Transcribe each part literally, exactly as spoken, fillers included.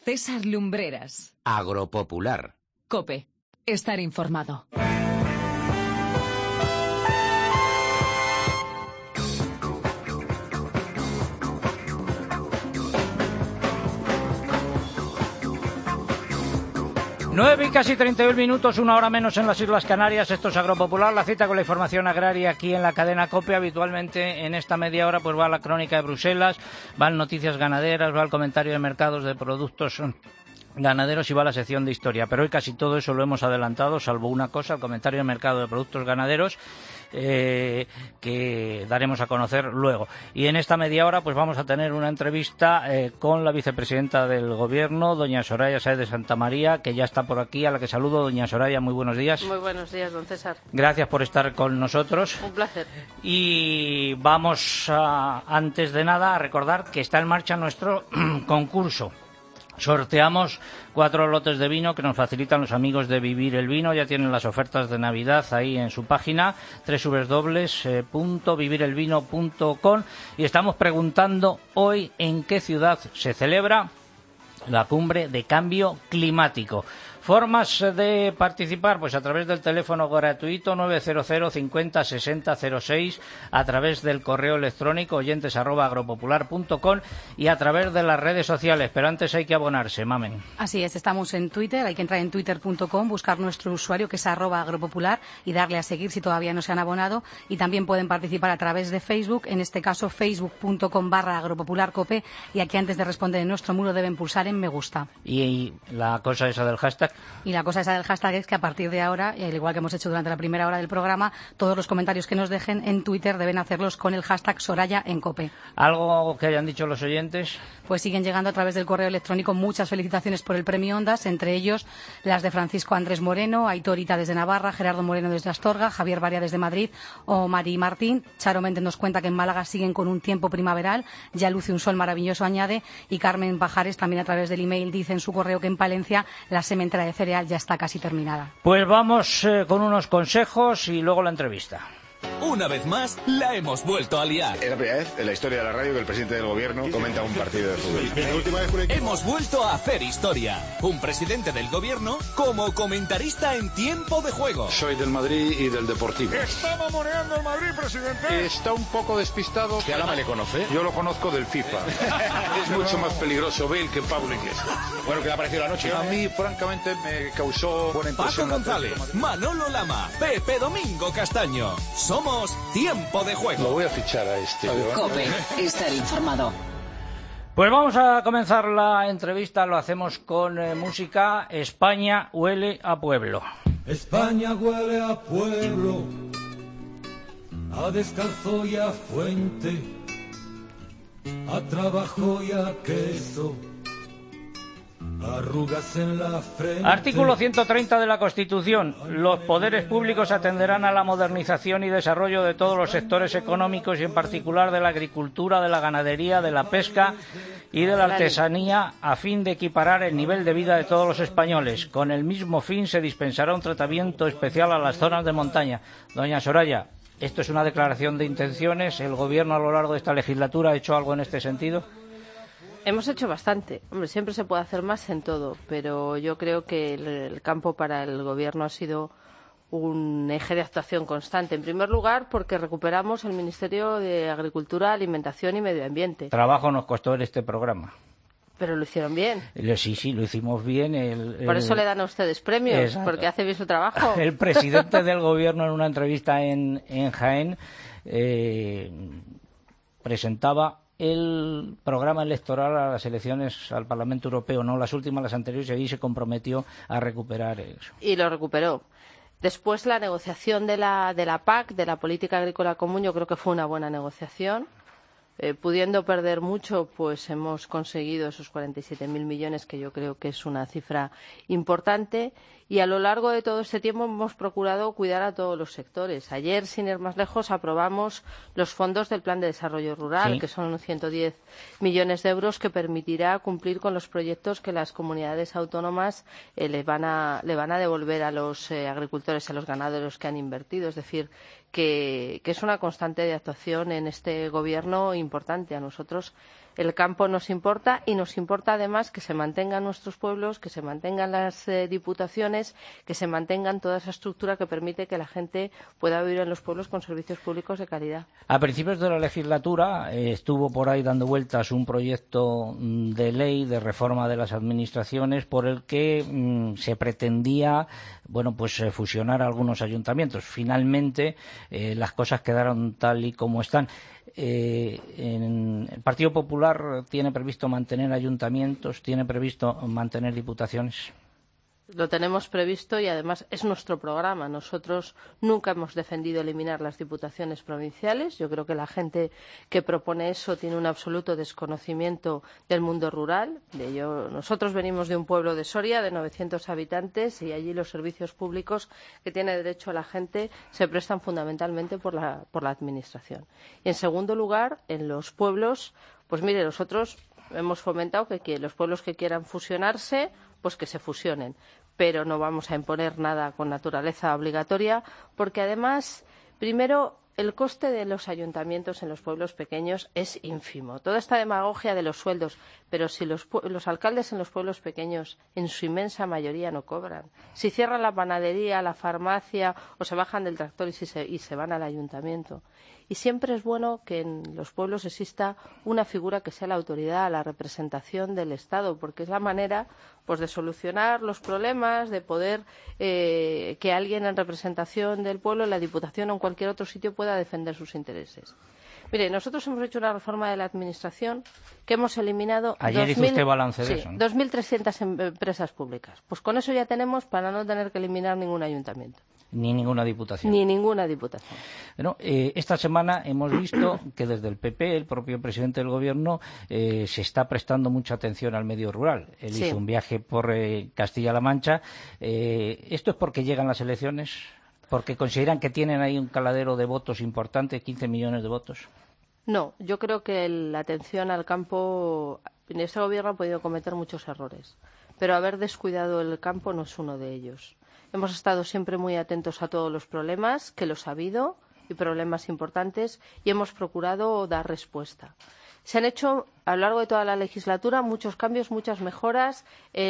César Lumbreras. Agropopular. COPE. Estar informado. Nueve y casi treinta y un minutos, una hora menos en las Islas Canarias. Esto es Agropopular, la cita con la información agraria aquí en la cadena COPE. Habitualmente en esta media hora pues va la crónica de Bruselas, van noticias ganaderas, va el comentario de mercados de productos ganaderos y va la sección de historia. Pero hoy casi todo eso lo hemos adelantado, salvo una cosa, el comentario de mercado de productos ganaderos. Eh, que daremos a conocer luego. Y en esta media hora pues vamos a tener una entrevista eh, con la vicepresidenta del Gobierno, doña Soraya Sáez de Santamaría, que ya está por aquí, a la que saludo. Doña Soraya, muy buenos días. Muy buenos días, don César. Gracias por estar con nosotros. Un placer. Y vamos a, antes de nada a recordar que está en marcha nuestro concurso. Sorteamos cuatro lotes de vino que nos facilitan los amigos de Vivir el Vino. Ya tienen las ofertas de Navidad ahí en su página doble u doble u doble u punto vivir el vino punto com, y estamos preguntando hoy en qué ciudad se celebra la cumbre de cambio climático. Formas de participar, pues a través del teléfono gratuito nueve cero cero cincuenta sesenta cero seis, a través del correo electrónico oyentes arroba agropopular punto com y a través de las redes sociales. Pero antes hay que abonarse, Mamen. Así es, estamos en Twitter, hay que entrar en twitter punto com, buscar nuestro usuario que es arroba agropopular y darle a seguir si todavía no se han abonado. Y también pueden participar a través de Facebook, en este caso facebook punto com barra agropopularcope, y aquí antes de responder en nuestro muro deben pulsar en me gusta. Y, y la cosa esa del hashtag. Y la cosa esa del hashtag es que a partir de ahora, al igual que hemos hecho durante la primera hora del programa, todos los comentarios que nos dejen en Twitter deben hacerlos con el hashtag Soraya en COPE. ¿Algo que hayan dicho los oyentes? Pues siguen llegando a través del correo electrónico muchas felicitaciones por el premio Ondas, entre ellos las de Francisco Andrés Moreno, Aitorita desde Navarra, Gerardo Moreno desde Astorga, Javier Varia desde Madrid o Mari Martín. Charo Méndez nos cuenta que en Málaga siguen con un tiempo primaveral, ya luce un sol maravilloso, añade, y Carmen Pajares también a través del email dice en su correo que en Palencia la sementera de cereal ya está casi terminada. Pues vamos eh, con unos consejos y luego la entrevista. Una vez más, la hemos vuelto a liar. Es la primera vez en la historia de la radio que el presidente del gobierno comenta un partido de fútbol. Hemos vuelto a hacer historia. Un presidente del gobierno como comentarista en tiempo de juego. Soy del Madrid y del Deportivo. ¿Está mamoneando el Madrid, presidente? Está un poco despistado. ¿Qué Alama le conoce? Yo lo conozco del FIFA. Es mucho más peligroso Bale que Pablo Iglesias. Bueno, ¿qué le ha parecido la noche? A mí, francamente, me causó buena impresión. Paco González, Manolo Lama, Pepe Domingo Castaño. Somos Tiempo de Juego. Lo voy a fichar a este. COPE. Estar informado. Pues vamos a comenzar la entrevista, lo hacemos con eh, música. España huele a pueblo. España huele a pueblo, a descalzo y a fuente, a trabajo y a queso, arrugas en la frente. Artículo ciento treinta de la Constitución. Los poderes públicos atenderán a la modernización y desarrollo de todos los sectores económicos y en particular de la agricultura, de la ganadería, de la pesca y de la artesanía a fin de equiparar el nivel de vida de todos los españoles. Con el mismo fin se dispensará un tratamiento especial a las zonas de montaña. Doña Soraya, esto es una declaración de intenciones. ¿El Gobierno a lo largo de esta legislatura ha hecho algo en este sentido? Hemos hecho bastante. Hombre, siempre se puede hacer más en todo, pero yo creo que el, el campo para el Gobierno ha sido un eje de actuación constante. En primer lugar, porque recuperamos el Ministerio de Agricultura, Alimentación y Medio Ambiente. Trabajo nos costó en este programa. Pero lo hicieron bien. Sí, sí, lo hicimos bien. El, el... Por eso le dan a ustedes premios, Exacto. Porque hace bien su trabajo. El presidente del Gobierno en una entrevista en, en Jaén eh, presentaba el programa electoral a las elecciones al Parlamento Europeo, no las últimas, las anteriores, y ahí se comprometió a recuperar eso. Y lo recuperó. Después la negociación de la, de la P A C, de la Política Agrícola Común, yo creo que fue una buena negociación. Eh, pudiendo perder mucho, pues hemos conseguido esos cuarenta y siete mil millones, que yo creo que es una cifra importante. Y a lo largo de todo este tiempo hemos procurado cuidar a todos los sectores. Ayer, sin ir más lejos, aprobamos los fondos del Plan de Desarrollo Rural, sí, que son ciento diez millones de euros, que permitirá cumplir con los proyectos que las comunidades autónomas eh, le, van a, le van a devolver a los eh, agricultores, a los ganaderos que han invertido. Es decir, que, que es una constante de actuación en este Gobierno importante. A nosotros El campo nos importa y nos importa además que se mantengan nuestros pueblos, que se mantengan las eh, diputaciones, que se mantengan toda esa estructura que permite que la gente pueda vivir en los pueblos con servicios públicos de calidad. A principios de la legislatura eh, estuvo por ahí dando vueltas un proyecto de ley de reforma de las administraciones por el que mmm, se pretendía, bueno, pues eh, fusionar algunos ayuntamientos. Finalmente eh, las cosas quedaron tal y como están. Eh, en el Partido Popular tiene previsto mantener ayuntamientos, tiene previsto mantener diputaciones. Lo tenemos previsto y además es nuestro programa. Nosotros nunca hemos defendido eliminar las diputaciones provinciales. Yo creo que la gente que propone eso tiene un absoluto desconocimiento del mundo rural. De ello, nosotros venimos de un pueblo de Soria de novecientos habitantes y allí los servicios públicos que tiene derecho a la gente se prestan fundamentalmente por la, por la administración. Y en segundo lugar, en los pueblos, pues mire, nosotros hemos fomentado que, que los pueblos que quieran fusionarse, pues que se fusionen, pero no vamos a imponer nada con naturaleza obligatoria, porque además, primero, el coste de los ayuntamientos en los pueblos pequeños es ínfimo. Toda esta demagogia de los sueldos, pero si los, los alcaldes en los pueblos pequeños, en su inmensa mayoría, no cobran. Si cierran la panadería, la farmacia, o se bajan del tractor y, si se, y se van al ayuntamiento. Y siempre es bueno que en los pueblos exista una figura que sea la autoridad, la representación del Estado, porque es la manera pues de solucionar los problemas, de poder eh, que alguien en representación del pueblo, en la Diputación o en cualquier otro sitio pueda defender sus intereses. Mire, nosotros hemos hecho una reforma de la Administración que hemos eliminado Ayer hizo usted balance de sí, eso, ¿no? dos mil trescientas empresas públicas. Pues con eso ya tenemos para no tener que eliminar ningún ayuntamiento. Ni ninguna diputación. Ni ninguna diputación. Bueno, eh, esta semana hemos visto que desde el P P, el propio presidente del Gobierno, eh, se está prestando mucha atención al medio rural. Él Sí. hizo un viaje por eh, Castilla-La Mancha. Eh, ¿Esto es porque llegan las elecciones? ¿Porque consideran que tienen ahí un caladero de votos importante, quince millones de votos? No, yo creo que la atención al campo, en este Gobierno ha podido cometer muchos errores, pero haber descuidado el campo no es uno de ellos. Hemos estado siempre muy atentos a todos los problemas, que los ha habido, y problemas importantes, y hemos procurado dar respuesta. Se han hecho a lo largo de toda la legislatura muchos cambios, muchas mejoras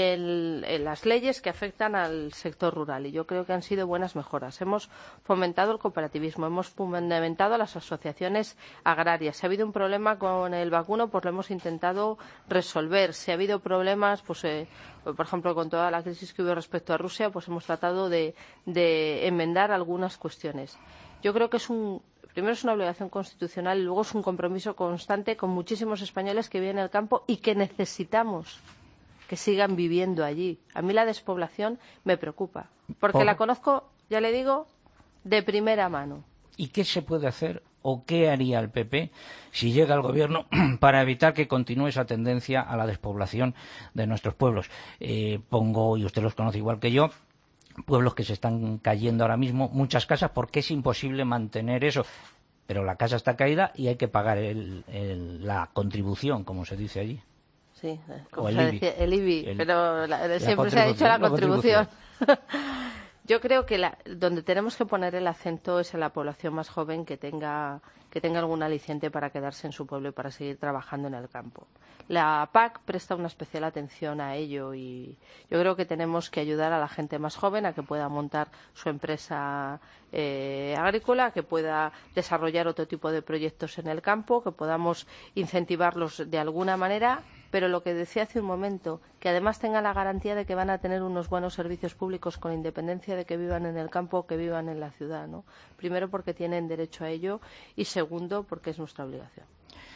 en, en las leyes que afectan al sector rural y yo creo que han sido buenas mejoras. Hemos fomentado el cooperativismo, hemos fomentado las asociaciones agrarias. Si ha habido un problema con el vacuno, pues lo hemos intentado resolver. Si ha habido problemas, pues eh, por ejemplo, con toda la crisis que hubo respecto a Rusia, pues hemos tratado de, de enmendar algunas cuestiones. Yo creo que es un Primero es una obligación constitucional y luego es un compromiso constante con muchísimos españoles que viven en el campo y que necesitamos que sigan viviendo allí. A mí la despoblación me preocupa, porque ¿Por? la conozco, ya le digo, de primera mano. ¿Y qué se puede hacer o qué haría el P P si llega al Gobierno para evitar que continúe esa tendencia a la despoblación de nuestros pueblos? Eh, pongo, y usted los conoce igual que yo, pueblos que se están cayendo ahora mismo, muchas casas, porque es imposible mantener eso. Pero la casa está caída y hay que pagar el, el, la contribución, como se dice allí. Sí, como o el se I B I. decía, el I B I, El, pero la, la siempre se ha dicho la contribución. La contribución. Yo creo que la, donde tenemos que poner el acento es en la población más joven que tenga, que tenga algún aliciente para quedarse en su pueblo y para seguir trabajando en el campo. La P A C presta una especial atención a ello y yo creo que tenemos que ayudar a la gente más joven a que pueda montar su empresa eh, agrícola, que pueda desarrollar otro tipo de proyectos en el campo, que podamos incentivarlos de alguna manera, pero lo que decía hace un momento, que además tengan la garantía de que van a tener unos buenos servicios públicos con independencia de que vivan en el campo o que vivan en la ciudad, ¿no? Primero porque tienen derecho a ello y segundo porque es nuestra obligación.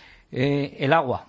Eh, el agua.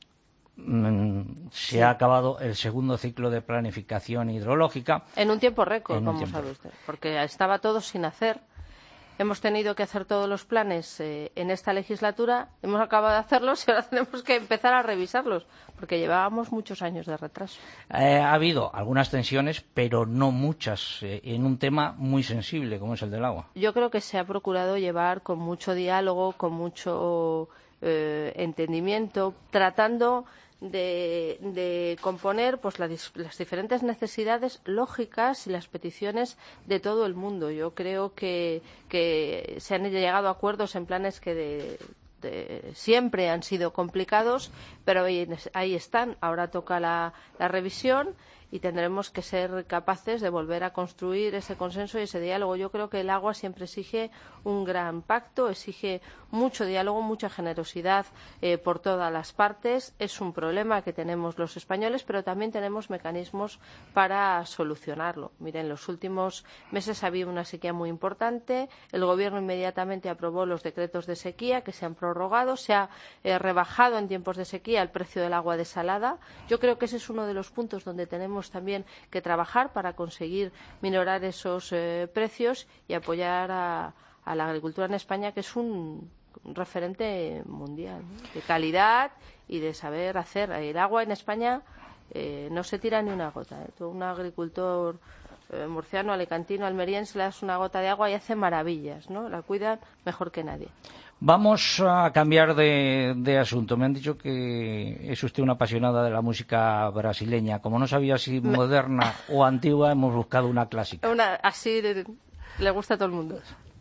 Mm, se Sí. ha acabado el segundo ciclo de planificación hidrológica. En un tiempo récord, En un como tiempo. sabe usted, porque estaba todo sin hacer. Hemos tenido que hacer todos los planes eh, en esta legislatura, hemos acabado de hacerlos y ahora tenemos que empezar a revisarlos, porque llevábamos muchos años de retraso. Eh, ha habido algunas tensiones, pero no muchas, eh, en un tema muy sensible como es el del agua. Yo creo que se ha procurado llevar con mucho diálogo, con mucho eh, entendimiento, tratando de, de componer pues las, las diferentes necesidades lógicas y las peticiones de todo el mundo. Yo creo que, que se han llegado a acuerdos en planes que de, eh, siempre han sido complicados, pero ahí, ahí están. Ahora toca la, la revisión y tendremos que ser capaces de volver a construir ese consenso y ese diálogo. Yo creo que el agua siempre exige un gran pacto, exige mucho diálogo, mucha generosidad eh, por todas las partes. Es un problema que tenemos los españoles, pero también tenemos mecanismos para solucionarlo. Miren, en los últimos meses había una sequía muy importante. El Gobierno inmediatamente aprobó los decretos de sequía que se han prorrogado. Se ha eh, rebajado en tiempos de sequía el precio del agua desalada. Yo creo que ese es uno de los puntos donde tenemos también que trabajar para conseguir minorar esos eh, precios y apoyar a, a la agricultura en España, que es un referente mundial, ¿no?, de calidad y de saber hacer. El agua en España eh, no se tira ni una gota. ¿eh? Todo un agricultor eh, murciano, alicantino, almeriense le das una gota de agua y hace maravillas, ¿no? La cuidan mejor que nadie. Vamos a cambiar de, de asunto. Me han dicho que es usted una apasionada de la música brasileña. Como no sabía si Me... moderna o antigua, hemos buscado una clásica. Una, así de, le gusta a todo el mundo.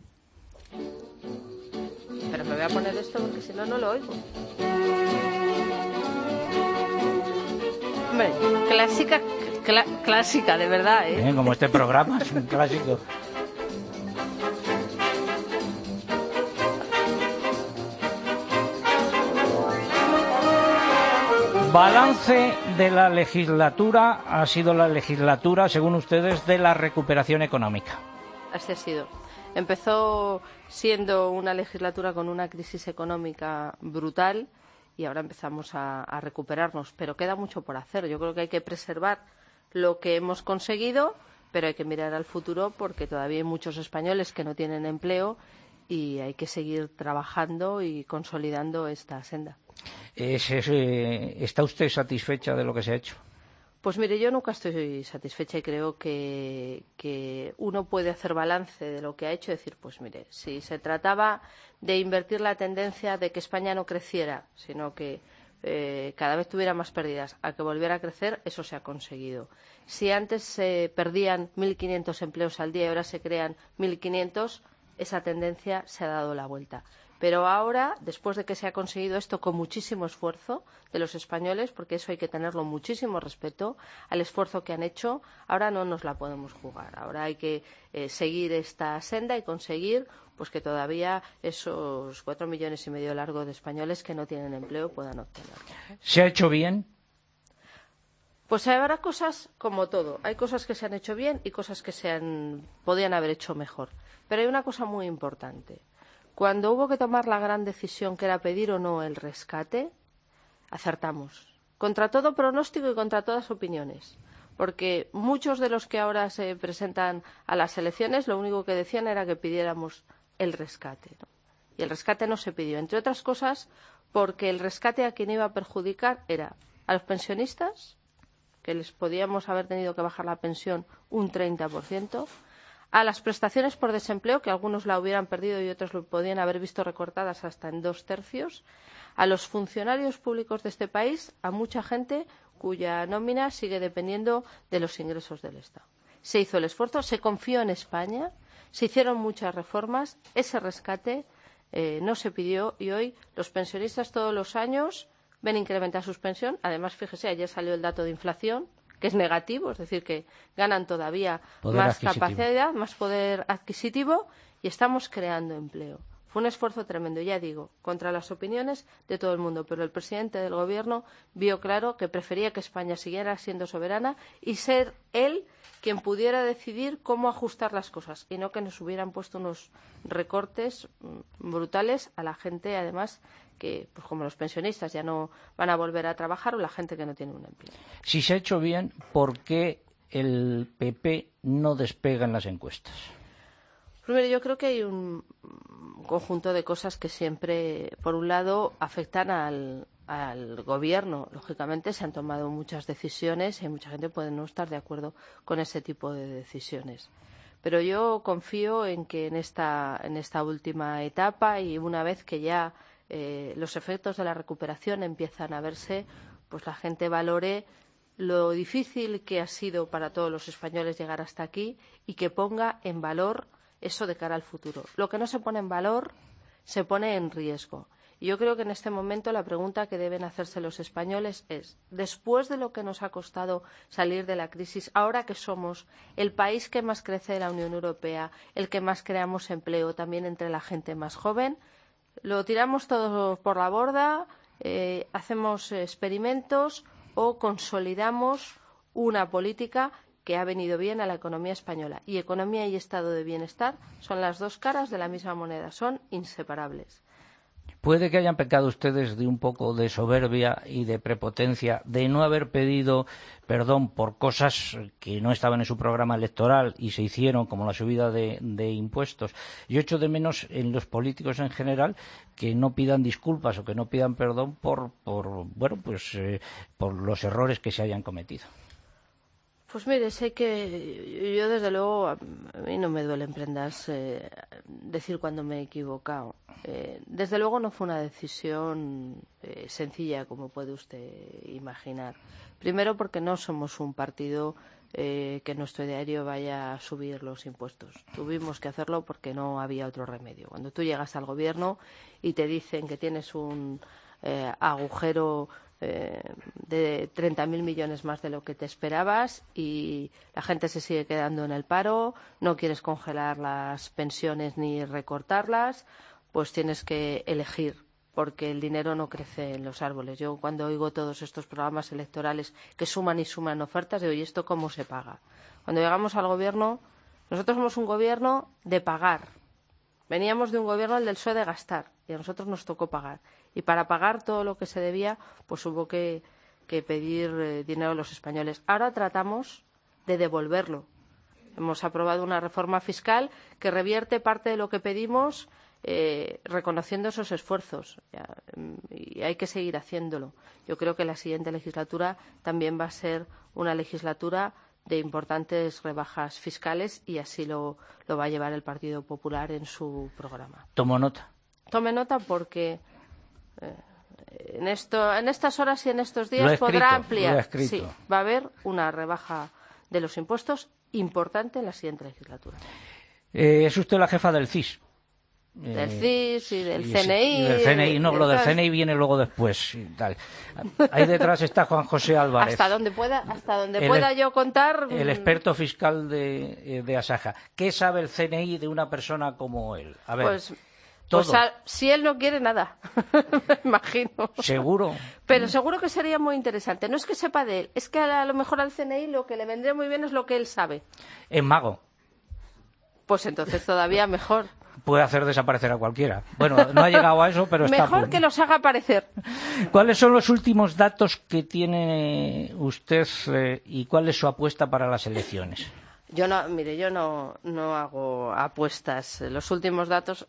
Pero me voy a poner esto porque si no, no lo oigo. Hombre, clásica, cl clásica, de verdad, ¿eh? ¿Eh? Como este programa es un clásico. Balance de la legislatura. Ha sido la legislatura, según ustedes, de la recuperación económica. Así ha sido. Empezó siendo una legislatura con una crisis económica brutal y ahora empezamos a, a recuperarnos, pero queda mucho por hacer. Yo creo que hay que preservar lo que hemos conseguido, pero hay que mirar al futuro porque todavía hay muchos españoles que no tienen empleo y hay que seguir trabajando y consolidando esta senda. Es, es, eh, ¿Está usted satisfecha de lo que se ha hecho? Pues mire, yo nunca estoy satisfecha y creo que, que uno puede hacer balance de lo que ha hecho y decir, pues mire, si se trataba de invertir la tendencia de que España no creciera, sino que eh, cada vez tuviera más pérdidas, a que volviera a crecer, eso se ha conseguido. Si antes se perdían mil quinientos empleos al día y ahora se crean mil quinientos, esa tendencia se ha dado la vuelta. Pero ahora, después de que se ha conseguido esto con muchísimo esfuerzo de los españoles, porque eso hay que tenerlo muchísimo respeto al esfuerzo que han hecho, ahora no nos la podemos jugar. Ahora hay que eh, seguir esta senda y conseguir pues que todavía esos cuatro millones y medio largos de españoles que no tienen empleo puedan obtenerlo. ¿Se ha hecho bien? Pues habrá cosas como todo. Hay cosas que se han hecho bien y cosas que se han, podían haber hecho mejor. Pero hay una cosa muy importante. Cuando hubo que tomar la gran decisión que era pedir o no el rescate, acertamos. Contra todo pronóstico y contra todas opiniones. Porque muchos de los que ahora se presentan a las elecciones lo único que decían era que pidiéramos el rescate, ¿no? Y el rescate no se pidió, entre otras cosas porque el rescate a quien iba a perjudicar era a los pensionistas, que les podíamos haber tenido que bajar la pensión un treinta por ciento, a las prestaciones por desempleo, que algunos la hubieran perdido y otros lo podían haber visto recortadas hasta en dos tercios, a los funcionarios públicos de este país, a mucha gente cuya nómina sigue dependiendo de los ingresos del Estado. Se hizo el esfuerzo, se confió en España, se hicieron muchas reformas, ese rescate eh, no se pidió y hoy los pensionistas todos los años ven incrementar su pensión. Además, fíjese, ayer salió el dato de inflación, que es negativo, es decir, que ganan todavía poder más adquisitivo. capacidad, más poder adquisitivo y estamos creando empleo. Fue un esfuerzo tremendo, ya digo, contra las opiniones de todo el mundo, pero el presidente del Gobierno vio claro que prefería que España siguiera siendo soberana y ser él quien pudiera decidir cómo ajustar las cosas y no que nos hubieran puesto unos recortes brutales a la gente, además, que, pues como los pensionistas ya no van a volver a trabajar o la gente que no tiene un empleo. Si se ha hecho bien, ¿por qué el P P no despega en las encuestas? Primero, yo creo que hay un conjunto de cosas que siempre, por un lado, afectan al, al Gobierno. Lógicamente, se han tomado muchas decisiones y mucha gente puede no estar de acuerdo con ese tipo de decisiones. Pero yo confío en que en esta, en esta última etapa y una vez que ya eh, los efectos de la recuperación empiezan a verse, pues la gente valore lo difícil que ha sido para todos los españoles llegar hasta aquí y que ponga en valor eso de cara al futuro. Lo que no se pone en valor se pone en riesgo. Y yo creo que en este momento la pregunta que deben hacerse los españoles es, después de lo que nos ha costado salir de la crisis, ahora que somos el país que más crece de la Unión Europea, el que más creamos empleo también entre la gente más joven, ¿lo tiramos todo por la borda, eh, hacemos experimentos o consolidamos una política que ha venido bien a la economía española? Y economía y estado de bienestar son las dos caras de la misma moneda, son inseparables. Puede que hayan pecado ustedes de un poco de soberbia y de prepotencia, de no haber pedido perdón por cosas que no estaban en su programa electoral y se hicieron, como la subida de, de impuestos. Yo echo de menos en los políticos en general que no pidan disculpas o que no pidan perdón por, por bueno, pues eh, por los errores que se hayan cometido. Pues mire, sé que yo desde luego, a mí no me duelen prendas eh, decir cuando me he equivocado. Eh, desde luego no fue una decisión eh, sencilla, como puede usted imaginar. Primero porque no somos un partido eh, que en nuestro diario vaya a subir los impuestos. Tuvimos que hacerlo porque no había otro remedio. Cuando tú llegas al gobierno y te dicen que tienes un eh, agujero de treinta mil millones más de lo que te esperabas y la gente se sigue quedando en el paro, no quieres congelar las pensiones ni recortarlas, pues tienes que elegir, porque el dinero no crece en los árboles. Yo cuando oigo todos estos programas electorales que suman y suman ofertas, digo, ¿y esto cómo se paga? Cuando llegamos al gobierno, nosotros somos un gobierno de pagar. Veníamos de un gobierno, el del P S O E, de gastar, y a nosotros nos tocó pagar. Y para pagar todo lo que se debía, pues hubo que, que pedir eh, dinero a los españoles. Ahora tratamos de devolverlo. Hemos aprobado una reforma fiscal que revierte parte de lo que pedimos, eh, reconociendo esos esfuerzos. Ya, y hay que seguir haciéndolo. Yo creo que la siguiente legislatura también va a ser una legislatura de importantes rebajas fiscales y así lo, lo va a llevar el Partido Popular en su programa. Tomo nota. Tome nota porque eh, en, esto, en estas horas y en estos días lo he escrito, podrá ampliar. Lo he escrito. Sí, va a haber una rebaja de los impuestos importante en la siguiente legislatura. Eh, es usted la jefa del C I S. Del Eh, C I S y del y C N I. Y del C N I, no, de lo del todas... C N I viene luego después. Y tal. Ahí detrás está Juan José Álvarez. Hasta donde pueda, hasta donde el, pueda yo contar. El experto fiscal de, de Asaja. ¿Qué sabe el C N I de una persona como él? A ver. Pues, todo. Pues a, si él no quiere nada, me imagino. ¿Seguro? Pero seguro que sería muy interesante. No es que sepa de él, es que a, a lo mejor al C N I lo que le vendría muy bien es lo que él sabe. Es mago. Pues entonces todavía mejor. Puede hacer desaparecer a cualquiera. Bueno, no ha llegado a eso, pero está. Mejor que los haga aparecer. ¿Cuáles son los últimos datos que tiene usted eh, y cuál es su apuesta para las elecciones? Yo no, mire, yo no, no hago apuestas. Los últimos datos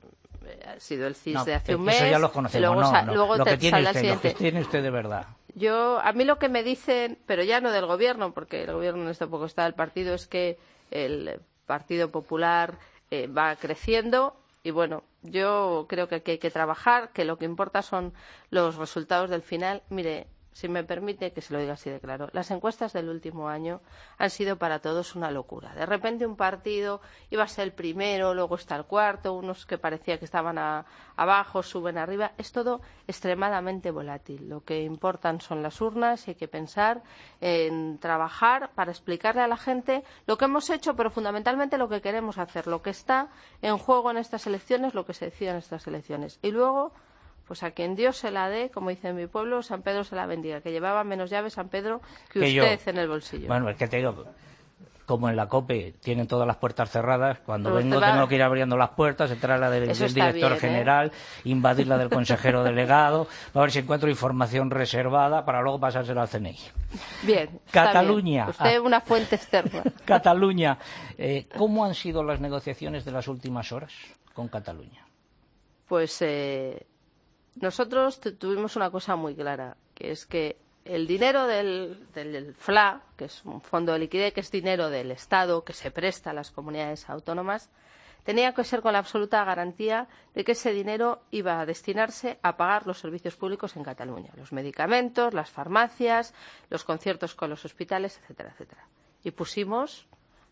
ha sido el C I S no, de hace un mes. Eso ya lo conocemos. Luego, no, no. luego lo, te que tiene usted, siguiente. lo que tiene usted de verdad. Yo, a mí lo que me dicen, pero ya no del gobierno, porque el gobierno en este poco está del partido, es que el Partido Popular eh, va creciendo y bueno, yo creo que aquí hay que trabajar, que lo que importa son los resultados del final. Mire, si me permite que se lo diga así de claro, las encuestas del último año han sido para todos una locura. De repente un partido iba a ser el primero, luego está el cuarto, unos que parecía que estaban a, abajo, suben arriba. Es todo extremadamente volátil. Lo que importan son las urnas y hay que pensar en trabajar para explicarle a la gente lo que hemos hecho, pero fundamentalmente lo que queremos hacer, lo que está en juego en estas elecciones, lo que se decide en estas elecciones. Y luego, pues a quien Dios se la dé, como dice en mi pueblo, San Pedro se la bendiga, que llevaba menos llaves San Pedro que, que usted yo. en el bolsillo. Bueno, es que te digo, como en la COPE tienen todas las puertas cerradas, cuando Pero vengo va... tengo que ir abriendo las puertas, entrar a la del, del director bien, general, ¿eh? invadir la del consejero delegado, a ver si encuentro información reservada para luego pasársela al C N I. Bien, Cataluña. Bien. Usted una fuente externa. Cataluña. Eh, ¿Cómo han sido las negociaciones de las últimas horas con Cataluña? Pues eh, nosotros tuvimos una cosa muy clara, que es que el dinero del, del F L A, que es un fondo de liquidez, que es dinero del Estado que se presta a las comunidades autónomas, tenía que ser con la absoluta garantía de que ese dinero iba a destinarse a pagar los servicios públicos en Cataluña, los medicamentos, las farmacias, los conciertos con los hospitales, etcétera, etcétera. Y pusimos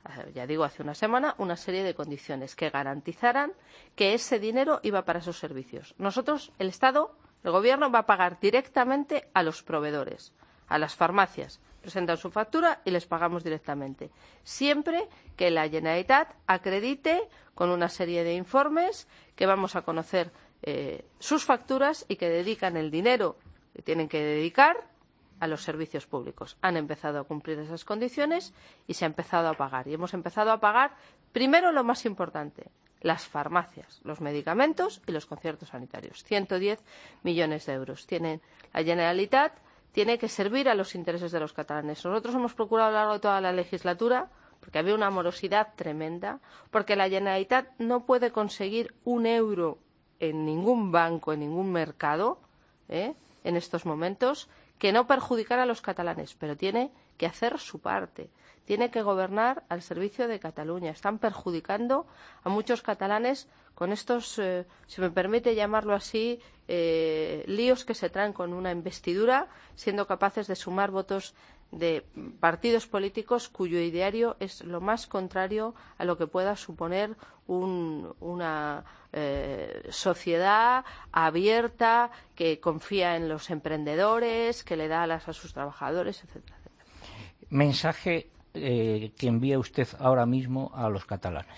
ya digo, hace una semana, una serie de condiciones que garantizaran que ese dinero iba para esos servicios. Nosotros, el Estado, el Gobierno, va a pagar directamente a los proveedores, a las farmacias. Presentan su factura y les pagamos directamente. Siempre que la Generalitat acredite con una serie de informes que vamos a conocer eh, sus facturas y que dedican el dinero que tienen que dedicar a los servicios públicos. Han empezado a cumplir esas condiciones y se ha empezado a pagar. Y hemos empezado a pagar, primero, lo más importante, las farmacias, los medicamentos y los conciertos sanitarios. ciento diez millones de euros. Tienen la Generalitat tiene que servir a los intereses de los catalanes. Nosotros hemos procurado a lo largo de toda la legislatura, porque había una morosidad tremenda, porque la Generalitat no puede conseguir un euro en ningún banco, en ningún mercado, ¿eh? en estos momentos, que no perjudicara a los catalanes, pero tiene que hacer su parte. Tiene que gobernar al servicio de Cataluña. Están perjudicando a muchos catalanes con estos, eh, si me permite llamarlo así, eh, líos que se traen con una investidura, siendo capaces de sumar votos de partidos políticos cuyo ideario es lo más contrario a lo que pueda suponer un, una eh, sociedad abierta que confía en los emprendedores, que le da alas a sus trabajadores, etcétera, etcétera. Mensaje eh, que envía usted ahora mismo a los catalanes.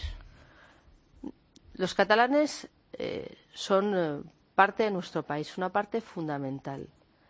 Los catalanes eh, son eh, parte de nuestro país, una parte fundamental.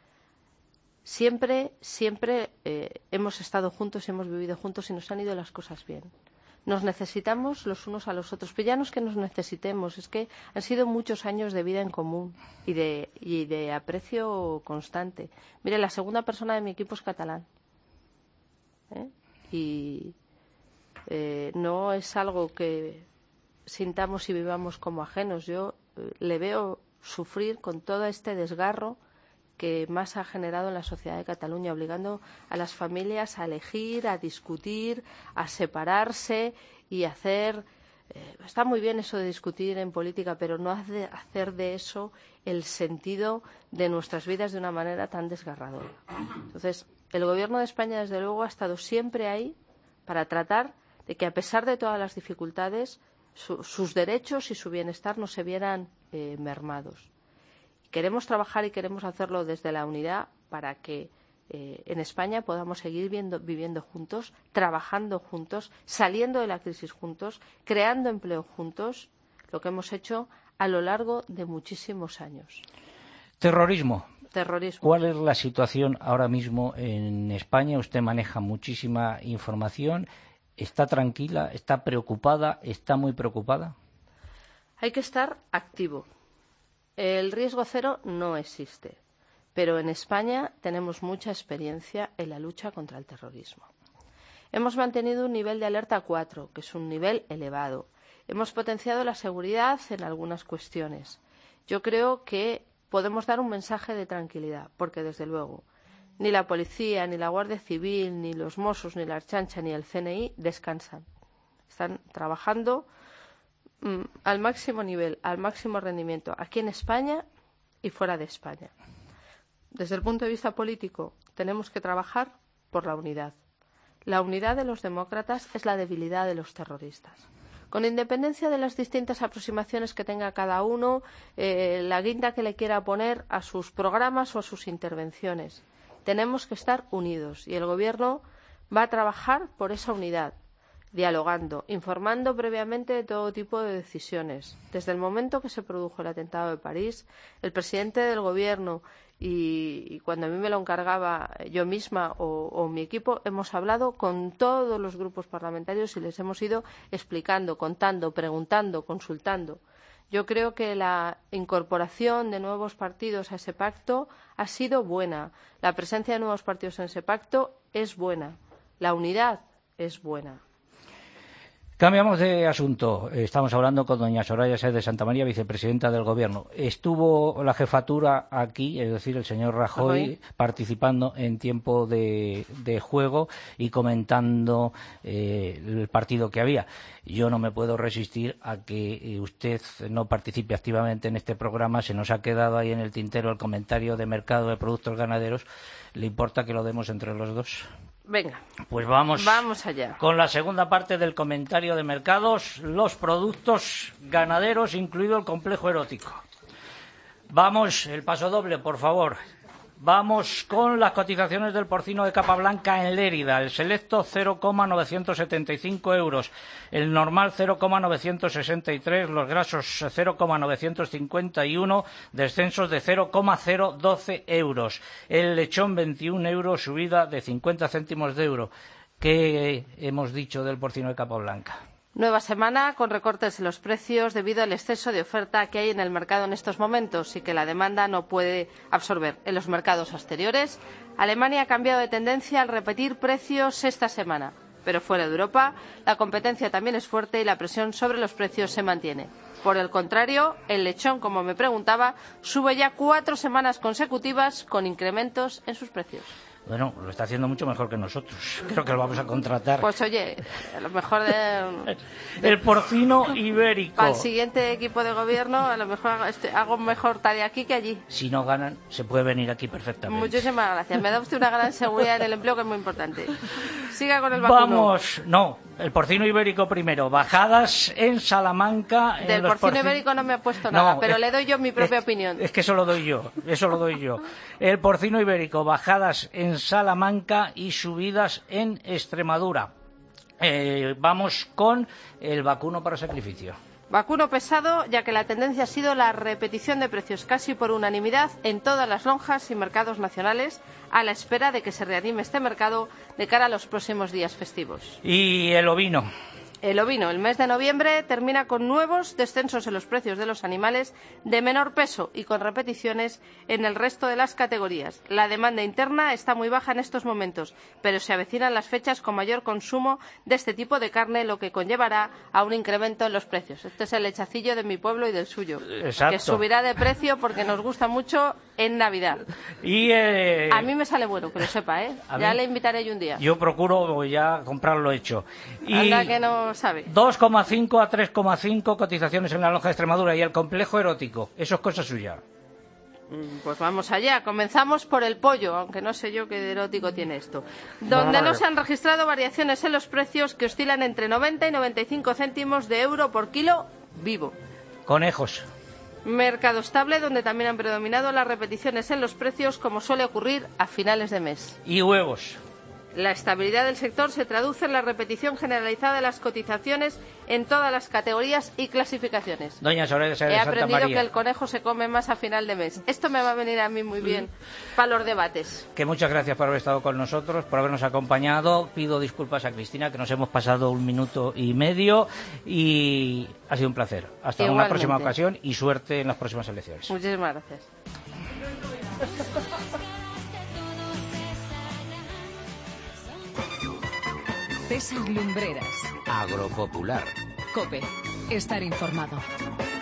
Siempre, siempre eh, hemos estado juntos y hemos vivido juntos y nos han ido las cosas bien. Nos necesitamos los unos a los otros, pero ya no es que nos necesitemos, es que han sido muchos años de vida en común y de, y de aprecio constante. Mire, la segunda persona de mi equipo es catalán. ¿Eh? Y eh, no es algo que sintamos y vivamos como ajenos. Yo eh, le veo sufrir con todo este desgarro que más ha generado en la sociedad de Cataluña, obligando a las familias a elegir, a discutir, a separarse y hacer... Eh, está muy bien eso de discutir en política, pero no hace, hacer de eso el sentido de nuestras vidas de una manera tan desgarradora. Entonces, el Gobierno de España, desde luego, ha estado siempre ahí para tratar de que, a pesar de todas las dificultades, su, sus derechos y su bienestar no se vieran eh, mermados. Queremos trabajar y queremos hacerlo desde la unidad para que eh, en España podamos seguir viendo, viviendo juntos, trabajando juntos, saliendo de la crisis juntos, creando empleo juntos, lo que hemos hecho a lo largo de muchísimos años. Terrorismo. Terrorismo. ¿Cuál es la situación ahora mismo en España? Usted maneja muchísima información. ¿Está tranquila? ¿Está preocupada? ¿Está muy preocupada? Hay que estar activo. El riesgo cero no existe, pero en España tenemos mucha experiencia en la lucha contra el terrorismo. Hemos mantenido un nivel de alerta cuatro, que es un nivel elevado. Hemos potenciado la seguridad en algunas cuestiones. Yo creo que podemos dar un mensaje de tranquilidad, porque desde luego ni la policía, ni la Guardia Civil, ni los Mossos, ni la Ertzaintza, ni el C N I descansan. Están trabajando al máximo nivel, al máximo rendimiento, aquí en España y fuera de España. Desde el punto de vista político, tenemos que trabajar por la unidad. La unidad de los demócratas es la debilidad de los terroristas. Con independencia de las distintas aproximaciones que tenga cada uno, eh, la guinda que le quiera poner a sus programas o a sus intervenciones, tenemos que estar unidos y el Gobierno va a trabajar por esa unidad, dialogando, informando previamente de todo tipo de decisiones. Desde el momento que se produjo el atentado de París, el presidente del Gobierno y, y cuando a mí me lo encargaba yo misma o, o mi equipo, hemos hablado con todos los grupos parlamentarios y les hemos ido explicando, contando, preguntando, consultando. Yo creo que la incorporación de nuevos partidos a ese pacto ha sido buena. La presencia de nuevos partidos en ese pacto es buena. La unidad es buena. Cambiamos de asunto. Estamos hablando con doña Soraya Sáez de Santamaría, vicepresidenta del Gobierno. Estuvo la jefatura aquí, es decir, el señor Rajoy, Rajoy. participando en tiempo de, de juego y comentando eh, el partido que había. Yo no me puedo resistir a que usted no participe activamente en este programa. Se nos ha quedado ahí en el tintero el comentario de mercado de productos ganaderos. ¿Le importa que lo demos entre los dos? Venga. Pues vamos, vamos allá. Con la segunda parte del comentario de mercados, los productos ganaderos, incluido el complejo erótico. Vamos, el paso doble, por favor. Vamos con las cotizaciones del porcino de capa blanca en Lérida. El selecto cero coma novecientos setenta y cinco euros, el normal cero coma novecientos sesenta y tres, los grasos cero coma novecientos cincuenta y uno, descensos de cero coma cero doce euros. El lechón veintiún euros, subida de cincuenta céntimos de euro. ¿Qué hemos dicho del porcino de capa blanca? Nueva semana con recortes en los precios debido al exceso de oferta que hay en el mercado en estos momentos y que la demanda no puede absorber. En los mercados exteriores, Alemania ha cambiado de tendencia al repetir precios esta semana. Pero fuera de Europa, la competencia también es fuerte y la presión sobre los precios se mantiene. Por el contrario, el lechón, como me preguntaba, sube ya cuatro semanas consecutivas con incrementos en sus precios. Bueno, lo está haciendo mucho mejor que nosotros. Creo que lo vamos a contratar. Pues oye, a lo mejor de... de el porcino ibérico. Para el siguiente equipo de gobierno, a lo mejor hago, este, hago mejor tarea aquí que allí. Si no ganan, se puede venir aquí perfectamente. Muchísimas gracias. Me da usted una gran seguridad en el empleo, que es muy importante. Siga con el vacuno. Vamos, no, el porcino ibérico primero. Bajadas en Salamanca. En Del los porcino porcin... ibérico no me ha puesto nada, no, pero es, le doy yo mi propia es, opinión. Es que eso lo doy yo, eso lo doy yo. El porcino ibérico, bajadas en Salamanca y subidas en Extremadura. Eh, vamos con el vacuno para sacrificio. Vacuno pesado, ya que la tendencia ha sido la repetición de precios casi por unanimidad en todas las lonjas y mercados nacionales, a la espera de que se reanime este mercado de cara a los próximos días festivos. Y el ovino. El ovino, el mes de noviembre, termina con nuevos descensos en los precios de los animales de menor peso y con repeticiones en el resto de las categorías. La demanda interna está muy baja en estos momentos, pero se avecinan las fechas con mayor consumo de este tipo de carne, lo que conllevará a un incremento en los precios. Este es el lechacillo de mi pueblo y del suyo, Exacto. que subirá de precio porque nos gusta mucho en Navidad. Y eh... a mí me sale bueno, que lo sepa, ¿eh? Ya mí... le invitaré yo un día. Yo procuro ya comprarlo hecho. Y... Anda que no sabe. dos coma cinco a tres coma cinco cotizaciones en la lonja de Extremadura. Y el complejo erótico, eso es cosa suya. Pues vamos allá. Comenzamos por el pollo, aunque no sé yo qué erótico tiene esto. Donde no se han registrado variaciones en los precios que oscilan entre noventa y noventa y cinco céntimos de euro por kilo vivo. Conejos. Mercado estable, donde también han predominado las repeticiones en los precios, como suele ocurrir a finales de mes. Y huevos. La estabilidad del sector se traduce en la repetición generalizada de las cotizaciones en todas las categorías y clasificaciones. Doña Soledad de Santa María. He aprendido que el conejo se come más a final de mes. Esto me va a venir a mí muy bien para los debates. Que muchas gracias por haber estado con nosotros, por habernos acompañado. Pido disculpas a Cristina, que nos hemos pasado un minuto y medio, y ha sido un placer. Hasta Igualmente. Una próxima ocasión y suerte en las próximas elecciones. Muchísimas gracias. César Lumbreras. Agropopular. COPE. Estar informado.